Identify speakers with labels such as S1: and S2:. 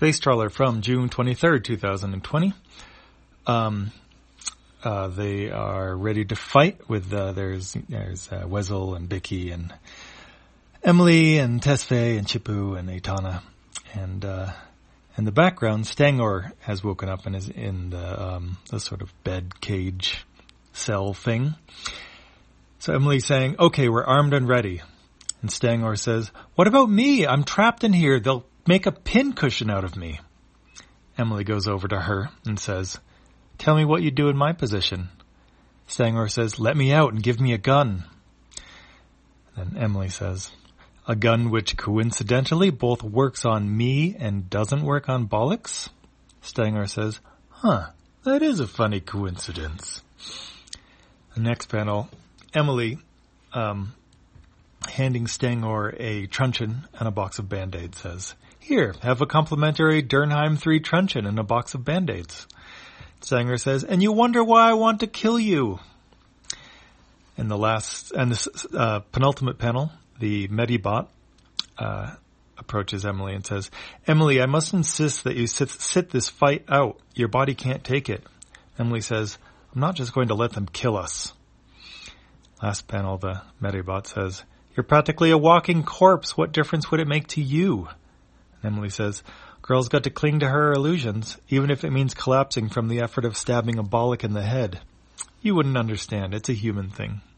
S1: Space Trawler from June 23rd, 2020. They are ready to fight with, there's Wessel and Bicky and Emily and Tesfaye and Chippu and Aitana. And in the background, Stangor has woken up and is in the sort of bed cage cell thing. So Emily's saying, okay, we're armed and ready. And Stangor says, what about me? I'm trapped in here. They'll make a pincushion out of me. Emily goes over to her and says, tell me what you'd do in my position. Stangor says, let me out and give me a gun. Then Emily says, a gun which coincidentally both works on me and doesn't work on Bollocks? Stangor says, that is a funny coincidence. The next panel, Emily, handing Stangor a truncheon and a box of Band-Aids, says, here, have a complimentary Dernheim 3 truncheon and a box of Band-Aids. Stangor says, and you wonder why I want to kill you. In the penultimate panel, the Medibot approaches Emily and says, Emily, I must insist that you sit this fight out. Your body can't take it. Emily says, I'm not just going to let them kill us. Last panel, the Medibot says, you're practically a walking corpse. What difference would it make to you? And Emily says, girl's got to cling to her illusions, even if it means collapsing from the effort of stabbing a bollock in the head. You wouldn't understand. It's a human thing.